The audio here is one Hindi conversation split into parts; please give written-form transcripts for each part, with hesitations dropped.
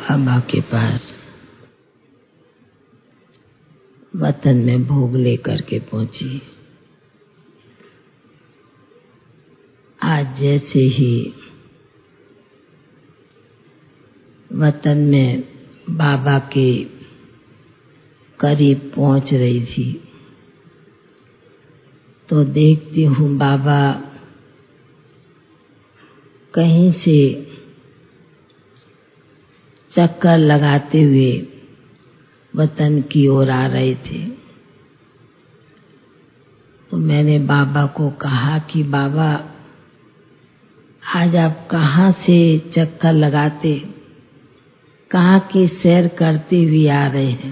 बाबा के पास वतन में भोग लेकर के पहुंची। आज जैसे ही वतन में बाबा के करीब पहुंच रही थी तो देखती हूँ बाबा कहीं से चक्कर लगाते हुए वतन की ओर आ रहे थे। तो मैंने बाबा को कहा कि बाबा आज आप कहाँ से चक्कर लगाते, कहाँ की सैर करते हुए आ रहे हैं?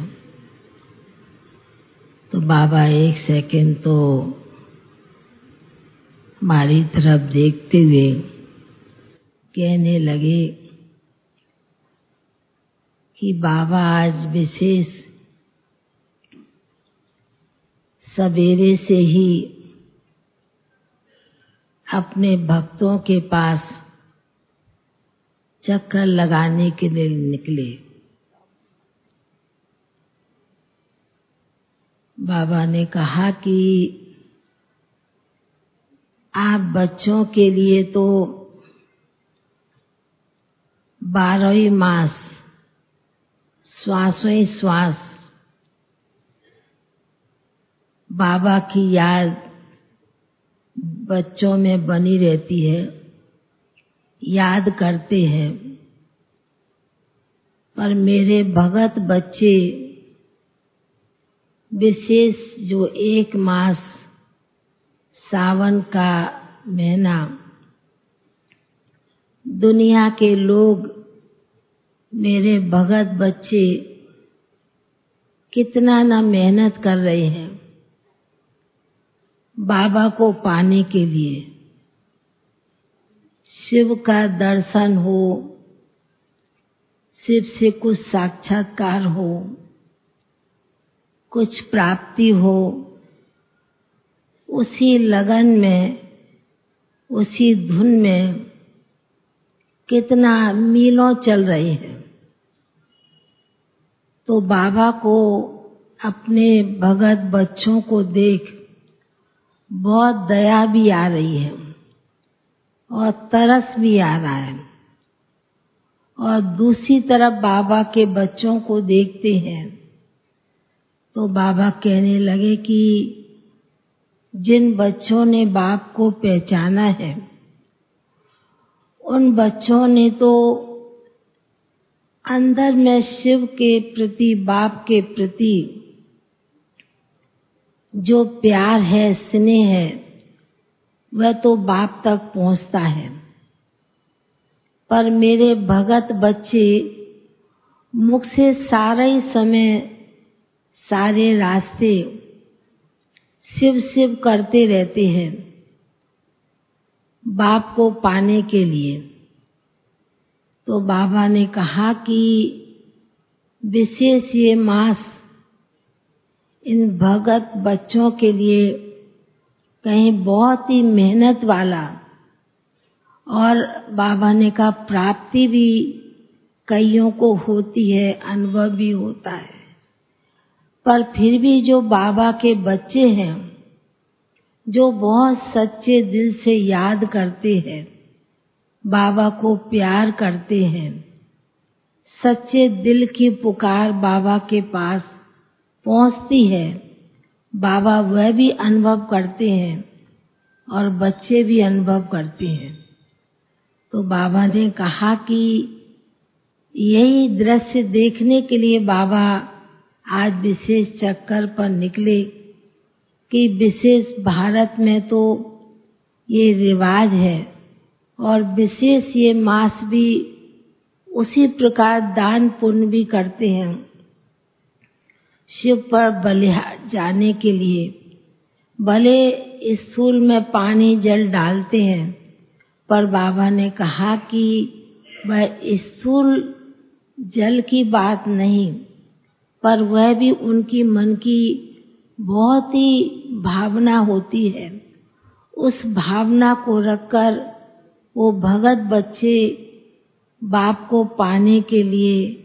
तो बाबा एक सेकंड तो हमारी तरफ देखते हुए कहने लगे कि बाबा आज विशेष सवेरे से ही अपने भक्तों के पास चक्कर लगाने के लिए निकले। बाबा ने कहा कि आप बच्चों के लिए तो 12 मास श्वासों ही श्वास बाबा की याद बच्चों में बनी रहती है, याद करते हैं। पर मेरे भगत बच्चे विशेष जो 1 मास सावन का महीना दुनिया के लोग मेरे भगत बच्चे कितना ना मेहनत कर रहे हैं बाबा को पाने के लिए। शिव का दर्शन हो, शिव से कुछ साक्षात्कार हो, कुछ प्राप्ति हो, उसी लगन में, उसी धुन में कितना मीलों चल रहे हैं। तो बाबा को अपने भगत बच्चों को देख बहुत दया भी आ रही है और तरस भी आ रहा है। और दूसरी तरफ बाबा के बच्चों को देखते हैं तो बाबा कहने लगे कि जिन बच्चों ने बाप को पहचाना है उन बच्चों ने तो अंदर में शिव के प्रति, बाप के प्रति जो प्यार है, स्नेह है, वह तो बाप तक पहुंचता है। पर मेरे भगत बच्चे मुख से सारा ही समय, सारे रास्ते शिव शिव करते रहते हैं बाप को पाने के लिए। तो बाबा ने कहा कि विशेष ये मास इन भगत बच्चों के लिए कहीं बहुत ही मेहनत वाला, और बाबा ने कहा प्राप्ति भी कईयों को होती है, अनुभव भी होता है। पर फिर भी जो बाबा के बच्चे हैं, जो बहुत सच्चे दिल से याद करते हैं, बाबा को प्यार करते हैं, सच्चे दिल की पुकार बाबा के पास पहुंचती है, बाबा वह भी अनुभव करते हैं और बच्चे भी अनुभव करते हैं। तो बाबा ने कहा कि यही दृश्य देखने के लिए बाबा आज विशेष चक्कर पर निकले कि विशेष भारत में तो ये रिवाज है और विशेष ये मास भी उसी प्रकार दान पुण्य भी करते हैं शिव पर बलिहार जाने के लिए। भले स्थूल में पानी जल डालते हैं, पर बाबा ने कहा कि वह स्थूल जल की बात नहीं, पर वह भी उनकी मन की बहुत ही भावना होती है। उस भावना को रखकर वो भगत बच्चे बाप को पाने के लिए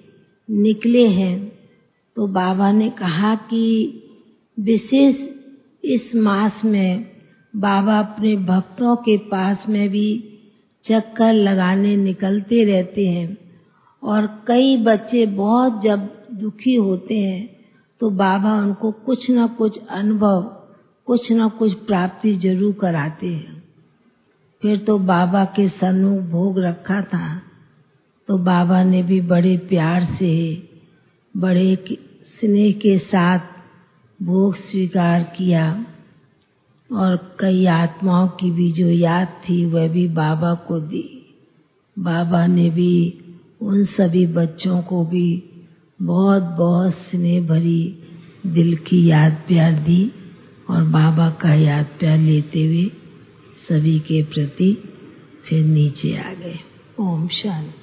निकले हैं तो बाबा ने कहा कि विशेष इस मास में बाबा अपने भक्तों के पास में भी चक्कर लगाने निकलते रहते हैं और कई बच्चे बहुत जब दुखी होते हैं तो बाबा उनको कुछ न कुछ अनुभव, कुछ न कुछ प्राप्ति जरूर कराते हैं। फिर तो बाबा के सन्मुख भोग रखा था तो बाबा ने भी बड़े प्यार से, बड़े स्नेह के साथ भोग स्वीकार किया और कई आत्माओं की भी जो याद थी वह भी बाबा को दी। बाबा ने भी उन सभी बच्चों को भी बहुत बहुत स्नेह भरी दिल की याद प्यार दी और बाबा का याद प्यार लेते हुए सभी के प्रति फिर नीचे आ गए। ओम शांति।